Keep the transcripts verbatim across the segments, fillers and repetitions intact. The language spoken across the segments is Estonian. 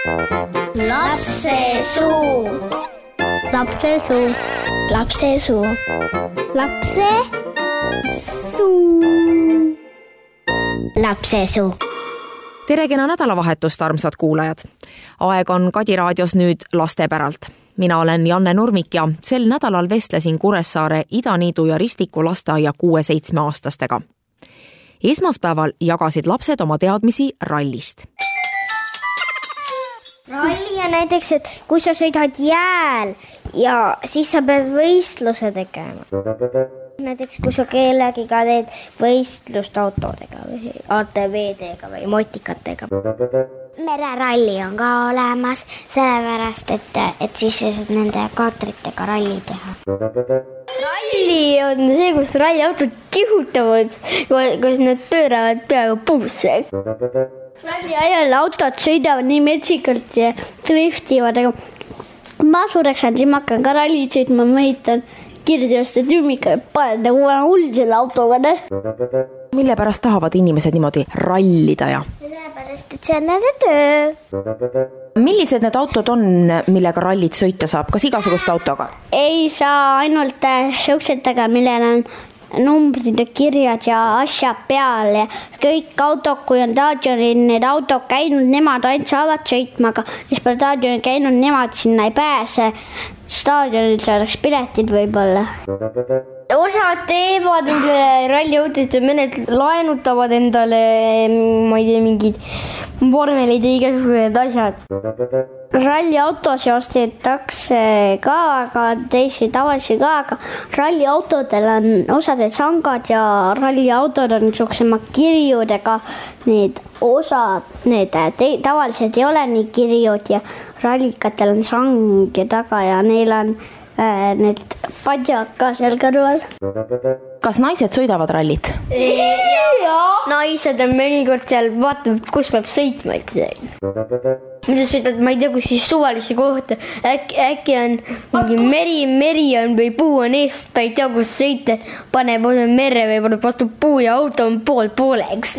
Lapsesuu. Lapsesuu. Lapsesuu. Lapsesuu. Lapsesuu. Tere kena nädalavahetust, armsad kuulajad. Aeg on Kadi raadios nüüd lastepäralt. Mina olen Janne Nurmik ja sel nädalal vestlesin Kuressaare Idaniidu ja Ristiku lasteaia kuue-seitsme aastastega. Esmaspäeval jagasid lapsed oma teadmisi rallist. Ralli on näiteks, et kui sa sõidad jääl ja siis sa pead võistluse tegema. Näiteks kui sa kellegiga teed võistlust autodega või A T V-dega või motikatega. Mereralli on ka olemas, sellepärast, et, et siis saad nende kaatritega ralli teha. Ralli on see, kus ralliautod kihutavad, kus nad pööravad peaaegu puusse. Ralli ajal autod sõidavad nii metsikalt ja driftivad, aga ma suureks on, siis ma hakkan ka ralli sõitma, ma ehitan kirjadioste tüümika ja panen nagu hull selle autoga. Ne? Mille pärast tahavad inimesed niimoodi rallida ja? Sellepärast, et see on nende töö. Millised need autod on, millega rallit sõita saab? Kas igasugust autoga? Ei saa ainult sõuksetega, millel on numbrid ja kirjad ja asjad peal ja kõik autod, kui on staadionil need autod käinud, nemad ainult saavad sõitma, aga kes pole staadionil käinud, nemad sinna ei pääse. Staadionil saadaks piletid võib-olla. Osad teevad endale ralliautid, mõned laenutavad endale, ma ei tea, mingid vormelid ja igasugused asjad. Ralliautosi ostetakse ka, aga teisi tavalisi ka, aga ralliautodel on osadel sangad ja ralliautod on niisugusema kirjudega. Need osad, need te, tavaliselt ei ole nii kirjud ja rallikatel on sang ja taga ja neil on äh, need padjad ka seal kõrval. Kas naised sõidavad rallit? Jaa. Naised on mõnikord seal, vaatavad, kus peab sõitma. Mida sõidad, ma ei tea, kus siis suvalisi kohta. Äkki, äkki on mingi meri, meri on või puu on eest, ta ei tea, kus sõita. Paneb merre või paneb vastu puu ja auto on pool pooleks.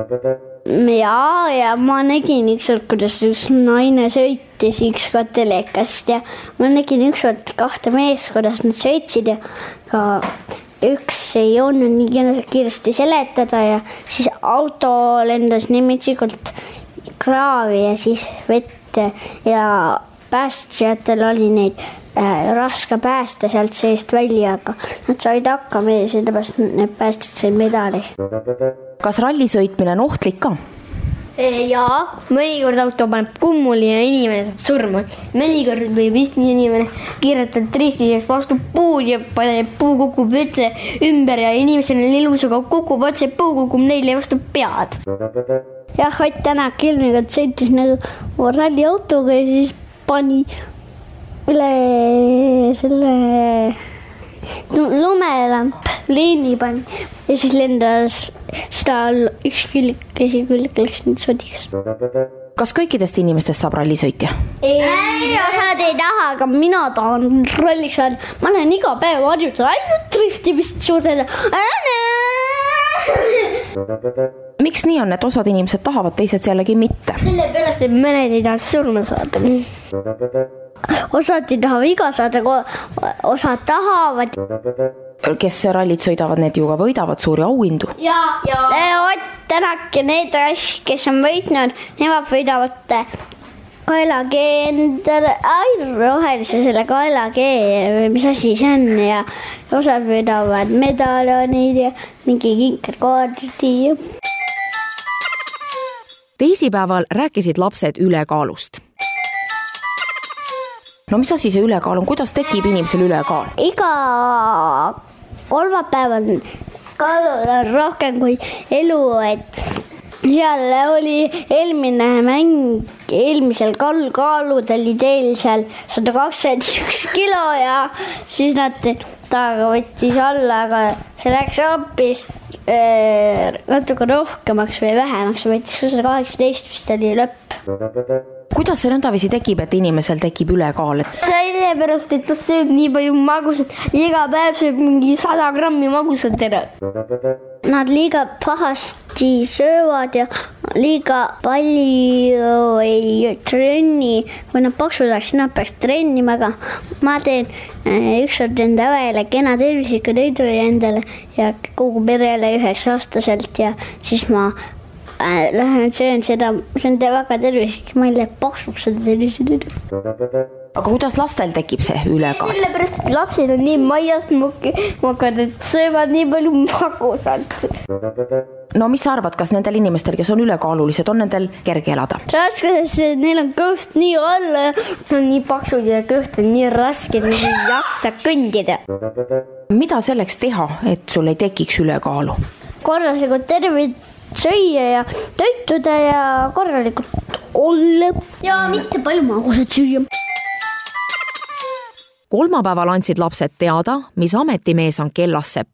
Jaa, ja ma nägin ükskord, kuidas üks naine sõitis ükskord telekast ja ma nägin ükskord kahte mees, kuidas nad sõitsid ja ka üks ei olnud nii kiiresti seletada ja siis auto lendas nii metsikult kraavi ja siis vette ja päästjatel oli neid äh, raske päästa sealt seest välja, aga nad said hakkama ja sellepärast need päästjad said medali. Kas ralli sõitmine on ohtlik ka? Jaa, mõnikord auto paneb kummuli ja inimene saab surma. Mõnikord võib isti inimene kiiretada tristiseks vastu puud ja paneb puu kukub üldse ümber ja inimesel on ilus, aga kukub otse puu kukub neile vastu pead. Jah, Ott Tänak ilmselt sõitis nagu ralliautoga ja siis pani üle selle lumelamp liini pani ja siis lendas seda üks külg, käsi külg läks nüüd sodiks. Kas kõikidest inimestest saab rallisõitja? Ei, osad ei taha, aga mina tahan ralliks saada. Ma lähen iga päev harjutada ainult driftimist suudele. Miks nii on, et osad inimesed tahavad, teised jällegi mitte? Sellepärast, et mõned ei taha surma saada. Osad ei taha viga saada, osad tahavad. Kes rallit sõidavad, need ju ka võidavad suuri auhindu. Jaa, jaa. Ott Tänak ja need asjad, kes on võitnud, nemad võidavad kaelagee endale, rohelise selle kaelagee, mis asi see on ja osad võidavad medaljonid ja mingi kinkerkaardi. Teisipäeval rääkisid lapsed ülekaalust. No mis asi see ülekaal on? Kuidas tekib inimesel ülekaal? Iga kolmapäeval kaalul on rohkem kui elu, et seal oli eelmine mäng, eelmisel kaalud oli teil seal sada kakskümmend üks kilo ja siis nad taga võttis alla, aga see läks hoopis äh, natuke rohkemaks või vähemaks, võttis sada kaheksateist vist oli lõpp. Kuidas see nõndavisi tekib, et inimesel tekib ülekaal? Sellepärast, et ta sööb nii palju magusat, iga päev sööb mingi sada grammi magusat ära. Nad liiga pahasti söövad ja liiga palju ei trenni. Kui nad paksud on, siis nad peaks trennima, aga ma teen ükskord enda õele kena tervisliku toidu endale ja kogu perele üheks aastaselt ja siis ma lähen söön seda, see on väga tervislik, ma ei lähe paksuks seda tervisetoidu. Aga kuidas lastel tekib see ülekaal? Sellepärast, et lapsed on nii maias mokad, et söövad nii palju magusalt. No mis sa arvad, kas nendel inimestel, kes on ülekaalulised, on nendel kerge elada? Raske, sest neil on kõht nii alla ja on nii paksud ja kõht on nii raske, et neil ei jaksa kõndida. Mida selleks teha, et sul ei tekiks ülekaalu? Korralikult tervid söia ja toituda ja korralikult olla ja mitte palju magusat süüa. Kolmapäeval andsid lapsed teada, mis ametimees on Kellassepp.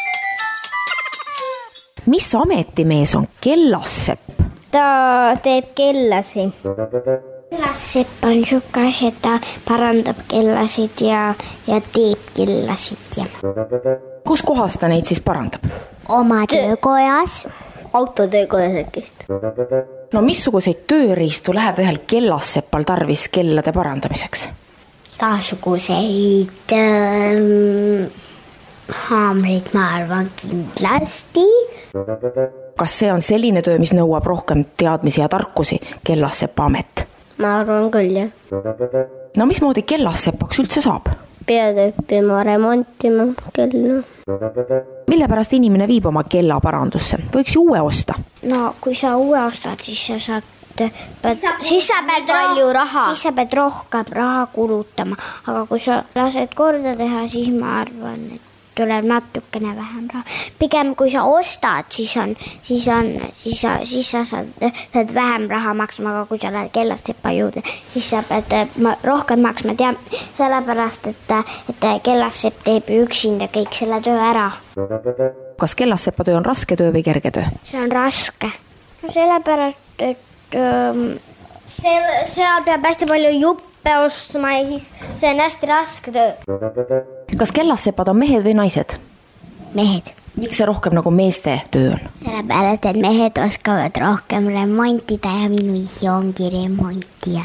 Mis ametimees on Kellassepp? Ta teeb kellasi. Kellassepp on siuke asi, et ta parandab kellasid ja, ja teeb kellasid. Ja. Kus kohas ta neid siis parandab? Oma töökojas. Autotöökojas äkist. No missuguseid tööriistu läheb ühel Kellasseppal tarvis kellade parandamiseks? Igasuguseid ähm, haamrid, ma arvan, kindlasti. Kas see on selline töö, mis nõuab rohkem teadmisi ja tarkusi, Kellassepa amet? Ma arvan küll, jah. No mismoodi Kellassepaks üldse saab? Pead õppima, remontima kella. Mille pärast inimene viib oma kella parandusse? Võiks ju uue osta? No kui sa uue ostad, siis sa saad Pead, siis sa pead palju raha. Siis sa pead rohkem raha kulutama, aga kui sa lased korda teha, siis ma arvan, et tuleb natukene vähem raha. Pigem kui sa ostad, siis on, siis on, siis sa, siis sa saad, saad vähem raha maksma, aga kui sa lähed Kellassepa juurde, siis sa pead rohkem maksma, tea, sellepärast, et, et Kellassepp teeb üksinda kõik selle töö ära. Kas Kellassepa töö on raske töö või kerge töö? See on raske. No sellepärast, et see, seal peab hästi palju juppe ostma ja siis see on hästi raske töö. Kas Kellassepad on mehed või naised? Mehed. Miks see rohkem nagu meeste töö on? Sellepärast, et mehed oskavad rohkem remontida ja minu isi ongi remontija.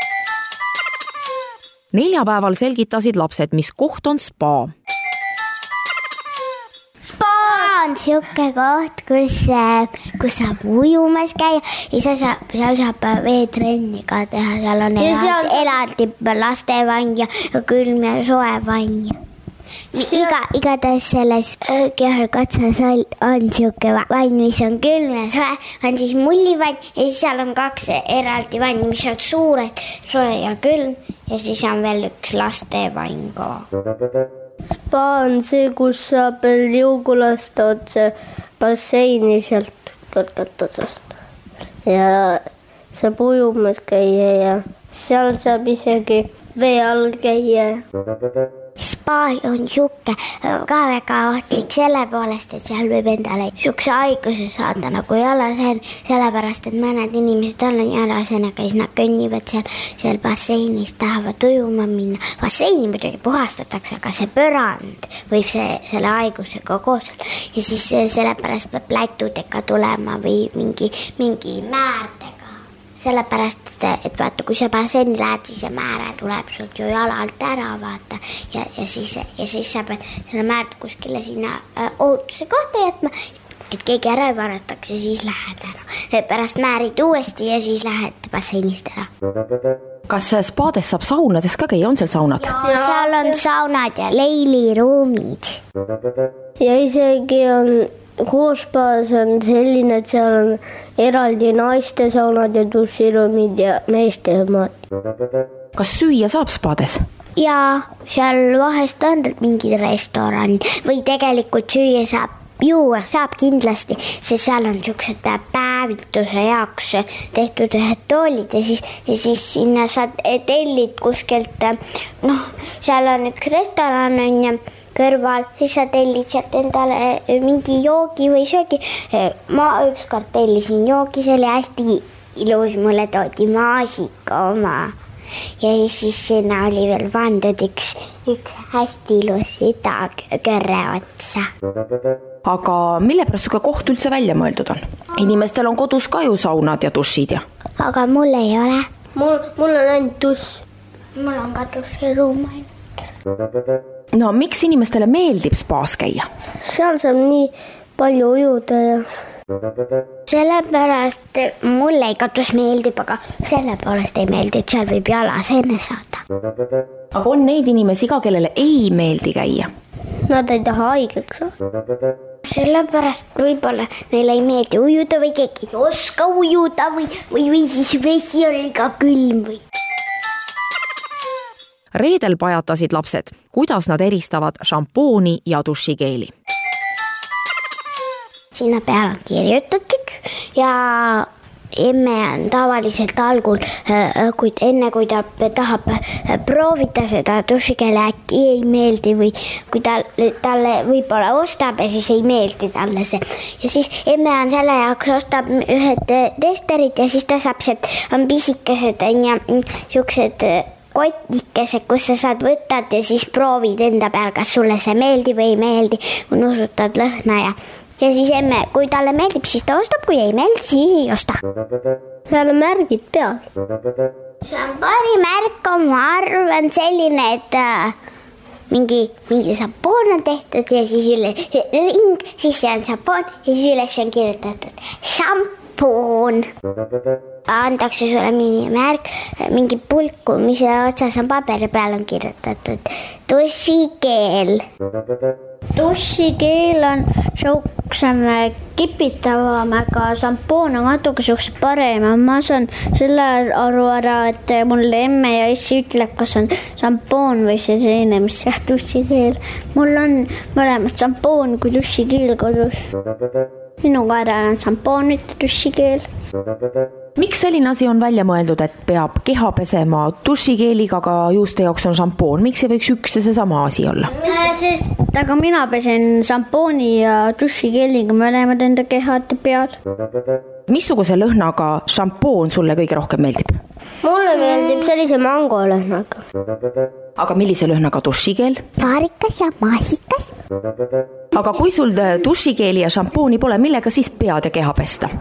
Neljapäeval selgitasid lapsed, mis koht on spa. On siuke koht, kus, kus saab ujumas käia ja seal saab, seal saab veetrenni ka teha, seal on eraldi, eraldi lastevann ja külm ja soe vann. Iga, igatahes selles kehalkatsas on, on siuke vann, mis on külm ja soe, on siis mullivann ja siis seal on kaks eraldi vann, mis on suured, soe ja külm ja siis on veel üks lastevann ka. Spa on see, kus saab liugu lasta otse basseini sealt kõrgelt otsast. Ja saab ujumas käia ja seal saab isegi vee all käia. Spa on siuke ka väga ohtlik selle poolest, et seal võib endale siukse haiguse saada nagu jalaseen, sellepärast, et mõned inimesed on jalaseenaga, siis nad kõnnivad seal, seal basseinis, tahavad ujuma minna. Basseini muidugi puhastatakse, aga see põrand võib see, selle haigusega koos olla. Ja siis sellepärast peab lätudega tulema või mingi, mingi määrdega. Sellepärast, et vaata, kui sa basseini lähed, siis see määre tuleb sult ju jalalt ära, vaata. Ja, ja, siis, ja siis sa pead selle määrd kuskile sinna ohutuse kohta jätma, et keegi ära ei varataks ja siis lähed ära. Pärast määrid uuesti ja siis lähed basseinist ära. Kas spaades saab saunades ka käia? On seal saunad? Ja, seal on saunad ja leiliruumid. Ja isegi on... Koospaas on selline, et seal on eraldi naiste saunad ja duširuumid ja meeste omad. Kas süüa saab spaades? Jaa, seal vahest on mingi restoran või tegelikult süüa saab, juua saab kindlasti, sest seal on siuksed päevituse jaoks tehtud ühed toolid ja siis, ja siis sinna saad tellid kuskilt, noh, seal on üks restoran on ja kõrval, siis sa tellid sealt endale mingi joogi või söögi. Ma ükskord tellisin joogi, see oli hästi ilus, mulle toodi maasika oma. Ja siis sinna oli veel pandud üks, üks hästi ilus süda kõrre otsa. aga mille pärast suke koht üldse välja mõeldud on? Inimestel on kodus ka ju saunad ja dušid ja. Aga mul ei ole. Mul, mul on ainult duš. Mul on ka duširuum ainult. No miks inimestele meeldib spaas käia? Seal saab nii palju ujuda ja sellepärast mulle ei katus meeldib, aga sellepärast ei meeldi, et seal võib jalas enne saada. Aga on neid inimesi ka, kellele ei meeldi käia? Nad ei taha haigeks. Sellepärast võib-olla neile ei meeldi ujuda või keegi ei oska ujuda või, või, või siis vesi on liiga külm või. Reedel pajatasid lapsed, kuidas nad eristavad šampooni ja dušikeeli. Sinna peal on kirjutatud ja emme on tavaliselt algul, kuid enne kui ta tahab proovida seda dušikeele äkki ei meeldi või kui ta, talle võib-olla ostab ja siis ei meeldi talle see. Ja siis emme on selle jaoks ostab ühed testerid ja siis ta saab sealt on pisikesed ja siuksed kotikesed, kus sa saad võtad ja siis proovid enda peal, kas sulle see meeldi või ei meeldi, kui nusutad lõhna ja Ja siis emme, kui talle meeldib, siis ta ostab, kui ei meeldi, siis ei osta. Seal on märgid peal. Šampooni märk on, ma arvan, selline, et äh, mingi, mingi šampoon on tehtud ja siis üle ring, siis see on šampoon ja siis üles on kirjutatud šampoon. Antakse sulle mingi märk, mingi pulku, mis otsas on paberi peal on kirjutatud dušikeel. Dušikeel on šauksem kipitavam, aga šampoon on natuke šauks parem. Ma saan selle aru ära, et mul emme ja issi ütleb, kas on šampoon või see seene, mis jah dušikeel. Mul on mõlemad šampoon kui dušikeel kodus. Minu kaeral on šampoon, mitte dušikeel. Miks selline asi on välja mõeldud, et peab keha pesema dušikeeliga, aga juuste jaoks on šampoon? Miks ei võiks üks ja see sama asi olla? Sest aga mina pesen šampooni ja dušikeeliga mõlemad enda kehad ja pead. Missuguse lõhnaga šampoon sulle kõige rohkem meeldib? Mulle meeldib sellise mango lõhnaga. Aga millise lõhnaga dušikeel? Paarikas ja maasikas. Aga kui sul dušikeeli ja šampooni pole, millega siis pead ja keha pesta?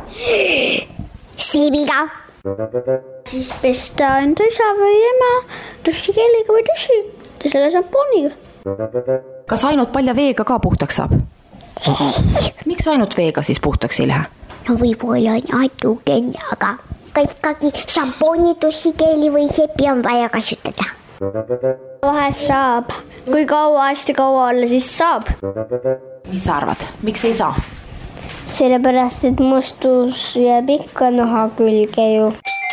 Siibiga. Siis pesta enda isa või ema dušikeeliga või duši selle šampooniga. Kas ainult palja veega ka puhtaks saab? Ei. Miks ainult veega siis puhtaks ei lähe? No võib-olla natukene, aga ikkagi šampooni, dušikeeli või sepi on vaja kasutada. Vahest saab. Kui kaua, hästi kaua olla, siis saab. Mis sa arvad? Miks ei saa? Sellepärast, et mustus jääb ikka naha külge ju.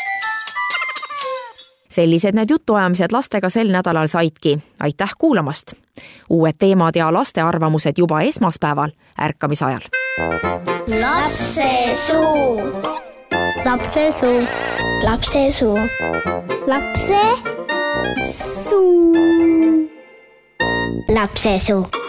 Sellised need jutuajamised lastega sel nädalal saidki. Aitäh kuulamast! Uued teemad ja laste arvamused juba esmaspäeval ärkamisajal. Lapsesuu. Lapsesuu. Lapsesuu. Lapsesuu. Lapsesuu.